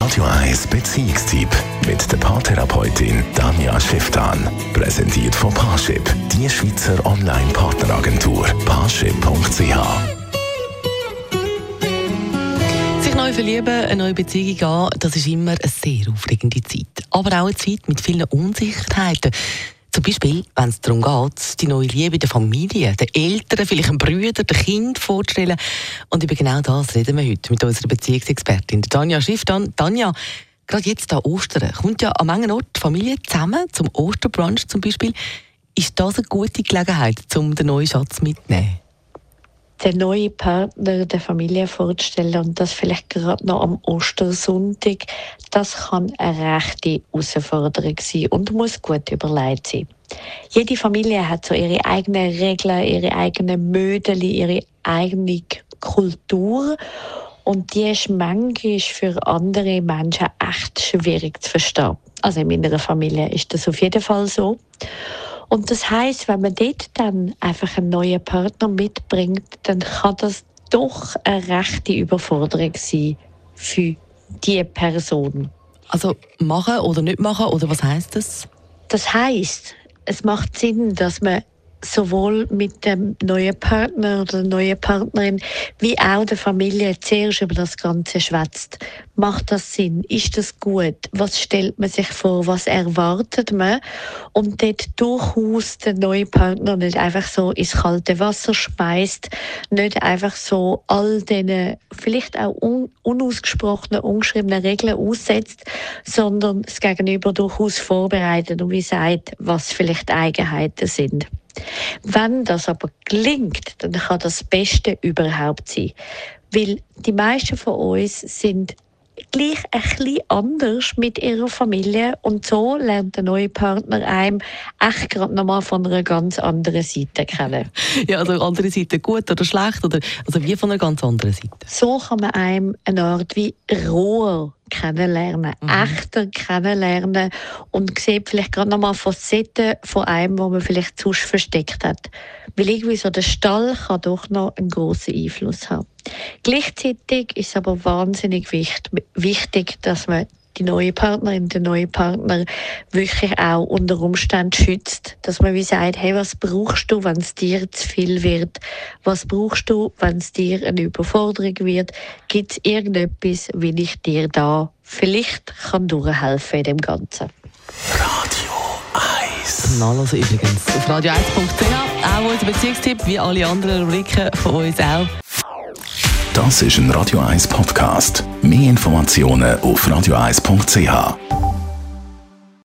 Radio 1 Beziehungstyp mit der Paartherapeutin Tanja Schifftan. Präsentiert von Parship, die Schweizer Online-Partneragentur. Parship.ch. Sich neu verlieben, eine neue Beziehung an, das ist immer eine sehr aufregende Zeit. Aber auch eine Zeit mit vielen Unsicherheiten. Zum Beispiel, wenn es darum geht, die neue Liebe der Familie, den Eltern, vielleicht einem Bruder, dem Kind vorzustellen. Und über genau das reden wir heute mit unserer Beziehungsexpertin Tanja Schifftan. Tanja, gerade jetzt an Ostern kommt ja an manchen Orten die Familie zusammen, zum Osterbrunch zum Beispiel. Ist das eine gute Gelegenheit, um den neuen Schatz mitzunehmen? Den neuen Partner der Familie vorzustellen und das vielleicht gerade noch am Ostersonntag, das kann eine rechte Herausforderung sein und muss gut überlegt sein. Jede Familie hat so ihre eigenen Regeln, ihre eigenen Mödeli, ihre eigene Kultur und die ist manchmal für andere Menschen echt schwierig zu verstehen. Also in meiner Familie ist das auf jeden Fall so. Und das heisst, wenn man dort dann einfach einen neuen Partner mitbringt, dann kann das doch eine rechte Überforderung sein für diese Person. Also machen oder nicht machen, oder was heisst das? Das heisst, es macht Sinn, dass man sowohl mit dem neuen Partner oder der neuen Partnerin wie auch der Familie zuerst über das Ganze schwätzt. Macht das Sinn? Ist das gut? Was stellt man sich vor? Was erwartet man? Und dort durchaus den neuen Partner nicht einfach so ins kalte Wasser schmeißt, nicht einfach so all diesen vielleicht auch unausgesprochenen, ungeschriebenen Regeln aussetzt, sondern das Gegenüber durchaus vorbereitet und wie sagt, was vielleicht Eigenheiten sind. Wenn das aber gelingt, dann kann das Beste überhaupt sein. Weil die meisten von uns sind gleich ein bisschen anders mit ihrer Familie und so lernt der neue Partner einem echt gerade nochmal von einer ganz anderen Seite kennen. Ja, also andere Seite gut oder schlecht, oder also wie von einer ganz anderen Seite? So kann man einem eine Art wie roher kennenlernen, echter kennenlernen und sieht vielleicht gerade nochmal Facetten von einem, die man vielleicht sonst versteckt hat. Weil irgendwie so der Stall kann doch noch einen grossen Einfluss haben. Gleichzeitig ist es aber wahnsinnig wichtig, dass man die neue Partnerin, den neuen Partner wirklich auch unter Umständen schützt. Dass man wie sagt, hey, was brauchst du, wenn es dir zu viel wird? Was brauchst du, wenn es dir eine Überforderung wird? Gibt es irgendetwas, wie ich dir da vielleicht kann durchhelfen in dem Ganzen? Radio 1. Also übrigens auf radio1.ch, auch unser Beziehungstipp, wie alle anderen Rubriken von uns auch. Das ist ein Radio 1 Podcast. Mehr Informationen auf radio1.ch.